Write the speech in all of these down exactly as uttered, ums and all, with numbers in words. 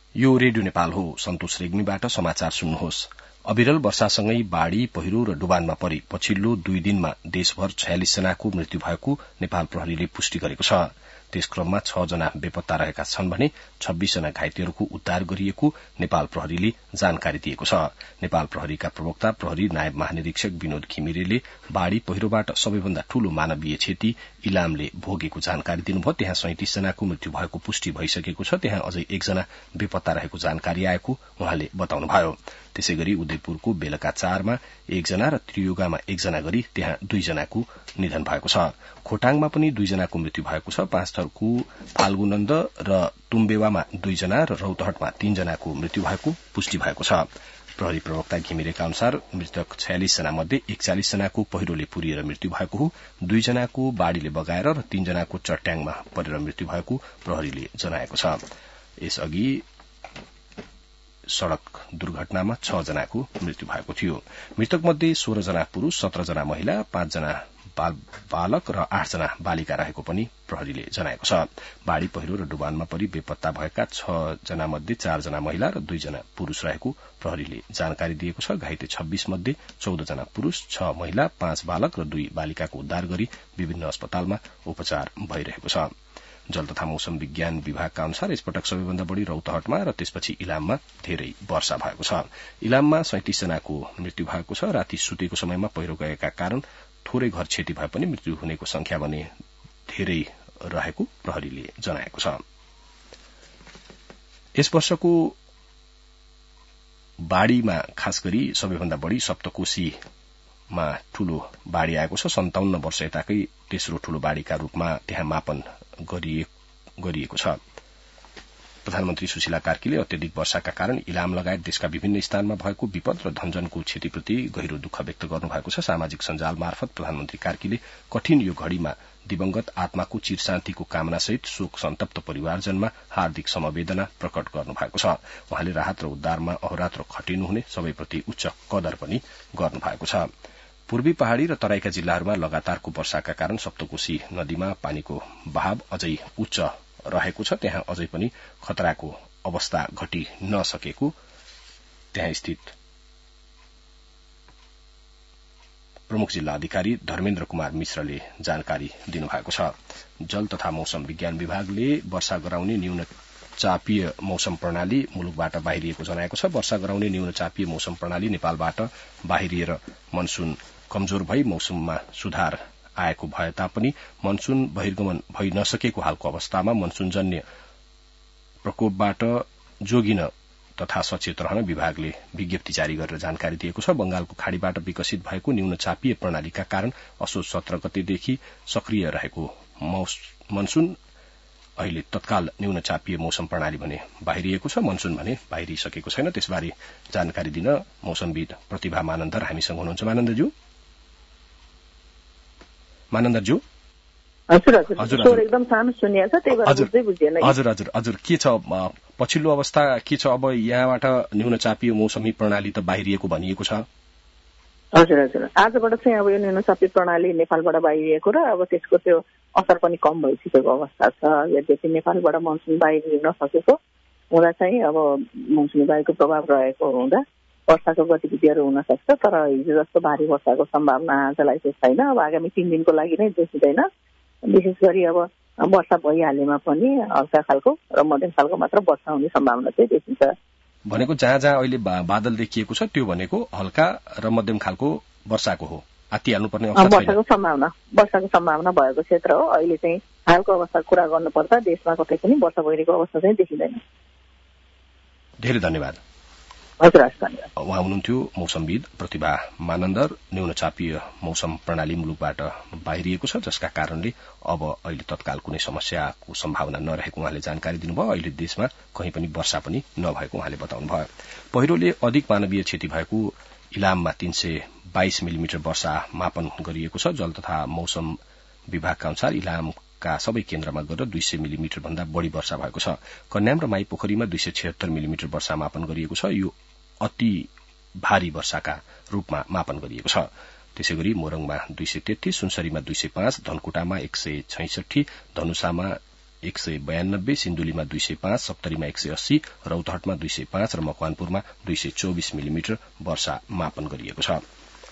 यो रेडियो नेपाल हो। सन्तोष रेग्मीबाट समाचार सुन्नुहोस्। अविरल वर्षासँगै बाढ़ी पहिरो र डुबानमा परि पछिल्लो दुई दिनमा देशभर छयालिस जनाको मृत्यु भएको नेपाल प्रहरीले पुष्टि गरेको छ। त्यस क्रममा छ जना बेपत्ता रहेका छन् भने छब्बीस जना घाइतेहरूको उद्धार गरिएको नेपाल प्रहरीले जानकारी दिएको छ। नेपाल प्रहरीका प्रवक्ता प्रहरी नायब महानिरीक्षक विनोद घिमिरेले बाढ़ी पहिरोबाट सबैभन्दा ठूलो मानवीय क्षति इलामले भोगेको जानकारी दिनुभयो। त्यहाँ सैंतिस जनाको मृत्यु भएको पुष्टि भइसकेको छ। त्यहाँ अझै एकजना बेपत्ता रहेको जानकारी आएको उहाँले बताउनुभयो। त्यसै गरी उदयपुरको बेलका चारमा एकजना र त्रियुगामा एकजना गरी त्यहाँ दुईजनाको निधन भएको छ। खोटाङमा पनि दुईजनाको मृत्यु भएको छ। पाँचथरको फाल्गुनन्द र तुम्बेवामा दुईजना र रौतहटमा तीनजनाको मृत्यु भएको पुष्टि भएको छ। प्रहरी प्रवक्ता घिमिरेका अनुसार मृतक छयालिस जना मध्ये एकचालिस जनाको पहिरोले पुरिएर मृत्यु भएको हो। दुईजनाको बाढ़ीले बगाएर र तीनजनाको चट्याङमा परेर मृत्यु भएको प्रहरीले जनाएको छ। यसअघि सड़क दुर्घटनामा छ जनाको मृत्यु भएको थियो। मृतक मध्ये सोह्र जना पुरूष, सत्र जना महिला, पाँच जना बालक र आठ जना बालिका रहेको पनि प्रहरीले जनाएको छ। बाढ़ी पहिरो र डुबानमा परि बेपत्ता भएका छ जना मध्ये चार जना महिला र दुई जना पुरूष रहेको प्रहरीले जानकारी दिएको छ। घाइते छब्बीस मध्ये चौध जना पुरूष, छ महिला, पाँच बालक र दुई बालिकाको उद्धार गरी विभिन्न अस्पतालमा उपचार भइरहेको छ। जल तथा मौसम विज्ञान विभागका अनुसार यसपटक सबैभन्दा बढ़ी रौतहटमा र त्यसपछि इलाममा धेरै वर्षा भएको छ। इलाममा सैंतिस जनाको मृत्यु भएको छ। राति सुतेको समयमा पहिरो गएका कारण थोरै घर क्षति भए पनि मृत्यु हुनेको संख्या भने धेरै रहेको प्रहरीले जनाएको छ। यस वर्षको बाढ़ीमा खास गरी सबैभन्दा बढ़ी सप्तकोशीमा ठूलो बाढ़ी आएको छ। सन्ताउन्न वर्ष यताकै तेस्रो ठूलो बाढ़ीका रूपमा त्यहाँ मापन गरिएको छ। प्रधानमन्त्री सुशीला कार्कीले अत्यधिक वर्षाका कारण इलाम लगायत देशका विभिन्न स्थानमा भएको विपद र धनजनको क्षतिप्रति गहिरो दुःख व्यक्त गर्नुभएको छ। सामाजिक सञ्जाल मार्फत प्रधानमन्त्री कार्कीले कठिन यो घड़ीमा दिवंगत आत्माको चिरशान्तिको कामनासहित शोक सन्तप्त परिवारजनमा हार्दिक समवेदना प्रकट गर्नुभएको छ। उहाँले राहत र उद्धारमा अहोरात्र खटिनुहुने सबैप्रति उच्च कदर पनि गर्नुभएको छ। पूर्वी पहाड़ी र तराईका जिल्लाहरूमा लगातारको वर्षाका कारण सप्तकोशी नदीमा पानीको बहाव अझै उच्च रहेको छ। त्यहाँ अझै पनि खतराको अवस्था घटी नसकेको त्यहाँ स्थित प्रमुख जिल्ला अधिकारी धर्मेन्द्र कुमार मिश्रले जानकारी दिनुभएको छ। जल तथा मौसम विज्ञान विभागले वर्षा गराउने न्यून चापीय मौसम प्रणाली मुलुकबाट बाहिरिएको जनाएको छ। वर्षा गराउने न्यून चापीय मौसम प्रणाली नेपालबाट बाहिरिएर मनसून कमजोर भई मौसममा सुधार आएको भए तापनि मनसून बहिर्गमन भइ नसकेको हालको अवस्थामा मनसूनजन्य प्रकोपबाट जोगिन तथा सचेत रहन विभागले विज्ञप्ति जारी गरेर जानकारी दिएको छ। बंगालको खाड़ीबाट विकसित भएको न्यून चापीय प्रणालीका कारण असोज सत्र गतेदेखि सक्रिय रहेको मनसून अहिले तत्काल न्यून चापीय मौसम प्रणाली भने बाहिरिएको छ। मनसून भने बाहिरिसकेको छैन। त्यसबारे जानकारी दिन मौसमविद प्रतिभा मानन्दर हामीसँग हुनुहुन्छ। मानन्दरज्यू मानन्दरज्यू हजुर हजुर एकदम सानो सुनिएको छ, त्यही भएर बुझ्दै बुझिएन। हजुर हजुर हजुर के छ पछिल्लो अवस्था के छ? अब यहाँबाट न्यून चापीय मौसमी प्रणाली त बाहिरिएको भनिएको छ। हजुर हजुर आजबाट चाहिँ अब यो न्यून चापीय प्रणाली नेपालबाट बाहिरिएको र अब त्यसको त्यो असर पनि कम भइसकेको अवस्था छ। यद्यपि नेपालबाट मनसून बाहिरिन नसकेको हुँदा चाहिँ अब मौसमी वायुको प्रभाव रहेको हुँदा वर्षाको गतिविधिहरू हुन सक्छ, तर हिजो जस्तो भारी वर्षाको सम्भावना आजलाई चाहिँ छैन। अब आगामी तीन दिनको लागि नै देखिँदैन। विशेष गरी अब वर्षा भइहालेमा पनि हल्का खालको र मध्यम खालको मात्र वर्षा हुने सम्भावना चाहिँ देखिन्छ। भनेको जहाँ जहाँ अहिले बादल देखिएको छ त्यो भनेको हल्का र मध्यम खालको वर्षाको हो, आतिहाल्नुपर्ने अवस्था छैन। वर्षाको सम्भावना वर्षाको सम्भावना भएको क्षेत्र हो। अहिले चाहिँ हालको अवस्था कुरा गर्नुपर्दा देशमा कतै पनि वर्षा भइरहेको अवस्था चाहिँ देखिँदैन। धेरै धन्यवाद। हजुर धन्यवाद। उहाँ हुनुहुन्थ्यो मौसमविद प्रतिभा मानन्दर। न्यून चापीय मौसम प्रणाली मुलुकबाट बाहिरिएको छ, जसका कारणले अब अहिले तत्काल कुनै समस्याको सम्भावना नरहेको उहाँले जानकारी दिनुभयो। अहिले देशमा कहीँ पनि वर्षा पनि नभएको उहाँले बताउनुभयो। पहिरोले अधिक मानवीय क्षति भएको इलाममा तीन सय बाइस मिलिमिटर वर्षा मापन गरिएको छ। जल तथा मौसम विभागका अनुसार इलामका सबै केन्द्रमा गएर दुई सय मिलिमिटर भन्दा बढ़ी वर्षा भएको छ। कन्याम र माई पोखरीमा दुई सय छिहत्तर मिलिमिटर वर्षा मापन गरिएको छ। यो अति भारी वर्षाका रूपमा मापन गरिएको छ। त्यसै गरी मोरङमा दुई सय तेत्तीस, सुनसरीमा दुई सय पाँच, धनकुटामा एक सय छैसठी, धनुषामा एक सय बयानब्बे, सिन्धुलीमा दुई सय पाँच, सप्तरीमा एक सय अस्सी, रौतहटमा दुई सय पाँच र मकवानपुरमा दुई सय चौबिस मिलिमिटर वर्षा मापन गरिएको छ।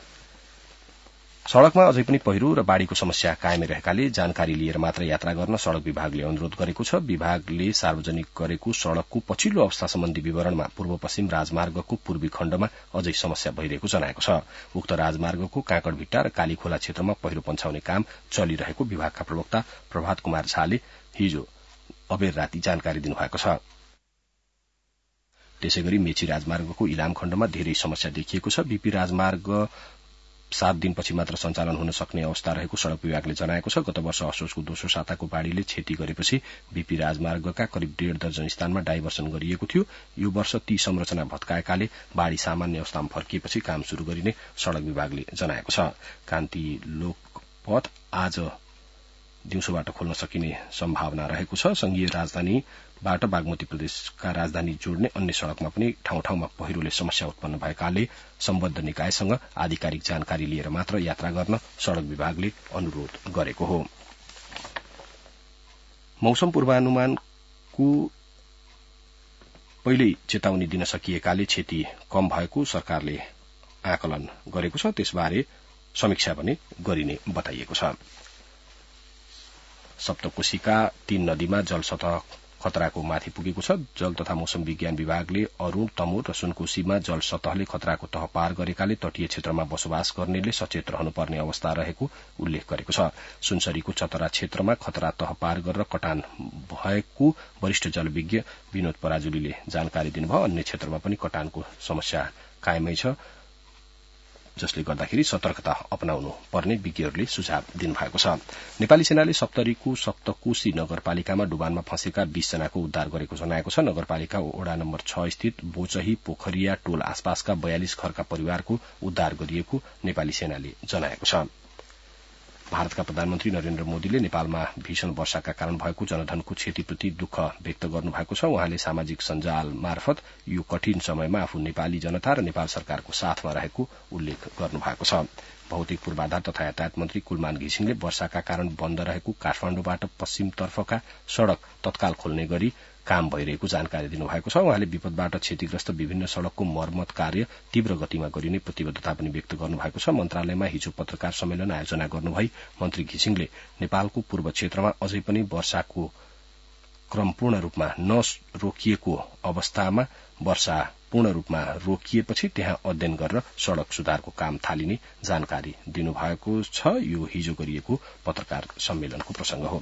सड़कमा अझै पनि पहिरो र बाढ़ीको समस्या कायमै रहेकाले जानकारी लिएर मात्र यात्रा गर्न सड़क विभागले अनुरोध गरेको छ। विभागले सार्वजनिक गरेको सड़कको पछिल्लो अवस्था सम्बन्धी विवरणमा पूर्व पश्चिम राजमार्गको पूर्वी खण्डमा अझै समस्या भइरहेको जनाएको छ। उक्त राजमार्गको काँकडभिट्टा र कालीखोला क्षेत्रमा पहिरो पन्छाउने काम चलिरहेको विभागका प्रवक्ता प्रभात कुमार झाले हिजो अबेर राति जानकारी दिनुभएको छ। त्यसैगरी मेची राजमार्गको इलाम खण्डमा धेरै समस्या देखिएको छ। बीपी राजमार्ग सात दिनपछि मात्र सञ्चालन हुन सक्ने अवस्था रहेको सड़क विभागले जनाएको छ। गत वर्ष असोजको दोस्रो साताको बाढ़ीले क्षति गरेपछि बीपी राजमार्गका करिब डेढ़ दर्जन स्थानमा डाइभर्सन गरिएको थियो। यो वर्ष ती संरचना भत्काएकाले बाढ़ी सामान्य अवस्थामा फर्किएपछि काम शुरू गरिने सड़क विभागले जनाएको छ। कान्ति लोकपथ आज दिउँसोबाट खोल्न सकिने सम्भावना रहेको छ। संघीय राजधानीबाट बागमती प्रदेशका राजधानी जोड्ने अन्य सड़कमा पनि ठाउँ ठाउँमा पहिरोले समस्या उत्पन्न भएकाले सम्बद्ध निकायसँग आधिकारिक जानकारी लिएर मात्र यात्रा गर्न सड़क विभागले अनुरोध गरेको हो। मौसम पूर्वानुमानको पहिल्यै चेतावनी दिन सकिएकाले क्षति कम भएको सरकारले आकलन गरेको छ। त्यसबारे समीक्षा पनि गरिने बताइएको छ। सप्तकोशीका तीन नदीमा जलसतह खतराको माथि पुगेको छ। जल तथा मौसम विज्ञान विभागले अरूण, तमोर र सुनकोशीमा जलसतहले खतराको तह पार गरेकाले तटीय क्षेत्रमा बसोबास गर्नेले सचेत रहनुपर्ने अवस्था रहेको उल्लेख गरेको छ। सुनसरीको चतरा क्षेत्रमा खतरा तह पार गरेर कटान भएको वरिष्ठ जलविज्ञ विनोद पराजुलीले जानकारी दिनुभयो। अन्य क्षेत्रमा पनि कटानको समस्या कायमै छ, जसले गर्दाखेरि सतर्कता अपनाउनु पर्ने विज्ञहरूले सुझाव दिनुभएको छ। नेपाली सेनाले सप्तरीको सप्तकोशी नगरपालिकामा डुबानमा फँसेका बीस जनाको उद्धार गरेको जनाएको छ। नगरपालिका वडा नम्बर छ स्थित बोचही पोखरिया टोल आसपासका बयालिस घरका परिवारको उद्धार गरिएको नेपाली सेनाले जनाएको छ। भारतका प्रधानमन्त्री नरेन्द्र मोदीले नेपालमा भीषण वर्षाका कारण भएको जनधनको क्षतिप्रति दुःख व्यक्त गर्नुभएको छ। उहाँले सामाजिक सञ्जाल मार्फत यो कठिन समयमा आफू नेपाली जनता र नेपाल सरकारको साथमा रहेको उल्लेख गर्नुभएको छ। भौतिक पूर्वाधार तथा यातायात मन्त्री कुलमान घिसिङले वर्षाका कारण बन्द रहेको काठमाण्डुबाट पश्चिमतर्फका सड़क तत्काल खोल्ने गरी काम भइरहेको जानकारी दिनुभएको छ। उहाँले विपदबाट क्षतिग्रस्त विभिन्न सड़कको मर्मत कार्य तीव्र गतिमा गरिने प्रतिबद्धता पनि व्यक्त गर्नुभएको छ। मन्त्रालयमा हिजो पत्रकार सम्मेलन आयोजना गर्नुभई मन्त्री घिसिङले नेपालको पूर्व क्षेत्रमा अझै पनि वर्षाको क्रम पूर्ण रूपमा नरोकिएको अवस्थामा वर्षा पूर्ण रूपमा रोकिएपछि त्यहाँ अध्ययन गरेर सड़क सुधारको काम थालिने जानकारी दिनुभएको छ। यो हिजो गरिएको पत्रकार सम्मेलनको प्रसंग हो।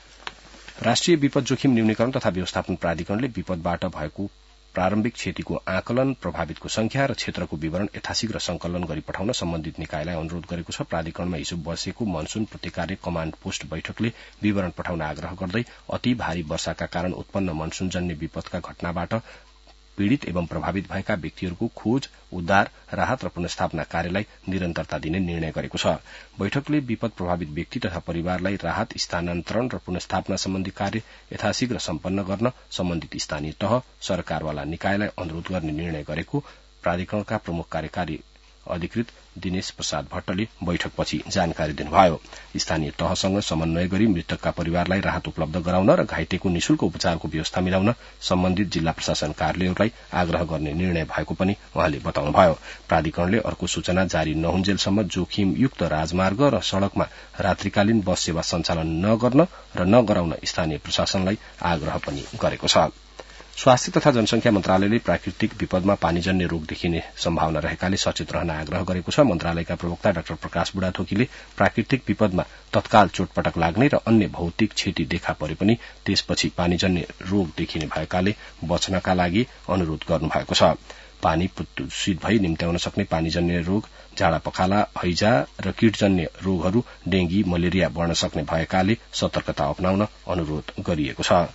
राष्ट्रिय विपद जोखिम न्यूनीकरण तथा व्यवस्थापन प्राधिकरणले विपदबाट भएको प्रारम्भिक क्षतिको आकलन, प्रभावितको संख्या र क्षेत्रको विवरण यथाशीघ्र संकलन गरी पठाउन सम्बन्धित निकायलाई अनुरोध गरेको छ। प्राधिकरणमा हिजो बसेको मनसून प्रतिकार्य कमाण्ड पोस्ट बैठकले विवरण पठाउन आग्रह गर्दै अति भारी वर्षाका कारण उत्पन्न मनसूनजन्य विपदका घटनाबाट पीड़ित एवं प्रभावित भएका व्यक्तिहरूको खोज, उद्धार, राहत र पुनर्स्थापना कार्यलाई निरन्तरता दिने निर्णय गरेको छ। बैठकले विपद प्रभावित व्यक्ति तथा परिवारलाई राहत, स्थानान्तरण र पुनर्स्थापना सम्बन्धी कार्य यथाशीघ्र सम्पन्न गर्न सम्बन्धित स्थानीय तह, सरकारवाला निकायलाई अनुरोध गर्ने निर्णय गरेको प्राधिकरणका प्रमुख कार्यकारी अधिकृत दिनेश प्रसाद भट्टले बैठकपछि जानकारी दिनुभयो। स्थानीय तहसँग समन्वय गरी मृतकका परिवारलाई राहत उपलब्ध गराउन र घाइतेको निशुल्क उपचारको व्यवस्था मिलाउन सम्बन्धित जिल्ला प्रशासन कार्यालयहरूलाई आग्रह गर्ने निर्णय भएको पनि उहाँले बताउनुभयो। प्राधिकरणले अर्को सूचना जारी नहुन्जेलसम्म जोखिमयुक्त राजमार्ग र सड़कमा रात्रिकालीन बस सेवा सञ्चालन नगर्न र नगराउन स्थानीय प्रशासनलाई आग्रह पनि गरेको छ। स्वास्थ्य तथा जनसंख्या मन्त्रालयले प्राकृतिक विपदमा पानीजन्य रोग देखिने सम्भावना रहेकाले सचेत रहन आग्रह गरेको छ। मन्त्रालयका प्रवक्ता डाक्टर प्रकाश बुढाथोकीले प्राकृतिक विपदमा तत्काल चोटपटक लाग्ने र अन्य भौतिक क्षति देखा परे पनि त्यसपछि पानीजन्य रोग देखिने भएकाले बच्नका लागि अनुरोध गर्नुभएको छ। पानी प्रदूषित भई निम्त्याउन सक्ने पानीजन्य रोग, झाडा पखाला, हैजा र कीटजन्य रोगहरू, डेंगी, मलेरिया बढ्न सक्ने भएकाले सतर्कता अपनाउन अनुरोध गरिएको छ।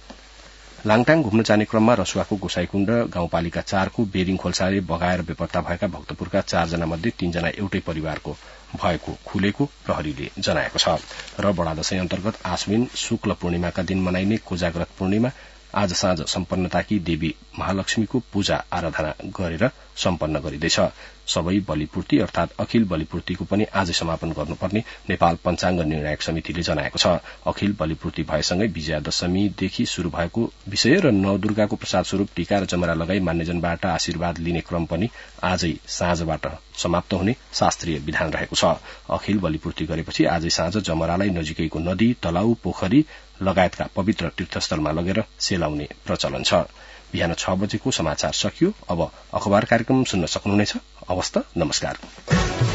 लाङटाङ घुम्न जाने क्रममा रसुवाको गोसाईकुण्ड गाउँपालिका चारको बेरिङ खोल्साले बगाएर बेपत्ता भएका भक्तपुरका चारजना मध्ये तीनजना एउटै परिवारको भएको खुलेको प्रहरीले जनाएको छ। र बडा दशैं अन्तर्गत आश्विन शुक्ल पूर्णिमाका दिन मनाइने कोजाग्रत पूर्णिमा आज साँझ सम्पन्नताकी देवी महालक्ष्मीको पूजा आराधना गरेर सम्पन्न गरिँदैछ। सबै बलिपूर्ति अर्थात अखिल बलिपूर्तिको पनि आजै समापन गर्नुपर्ने नेपाल पञ्चाङ्ग निर्णायक समितिले जनाएको छ। अखिल बलिपूर्ति भएसँगै विजयादशमीदेखि शुरू भएको विषय र नवदुर्गाको प्रसाद स्वरूप टीका र जमरा लगाई मान्यजनबाट आशीर्वाद लिने क्रम पनि आजै साँझबाट समाप्त हुने शास्त्रीय विधान रहेको छ। अखिल बलिपूर्ति गरेपछि आजै साँझ जमरालाई नजिकैको नदी, तलाउ, पोखरी लगायतका पवित्र तीर्थस्थलमा लगेर सेलाउने प्रचलन छ। बिहान छ बजेको समाचार सकियो। अब अखबार कार्यक्रम सुन्न सक्नुहुनेछ। हवस् त, नमस्कार।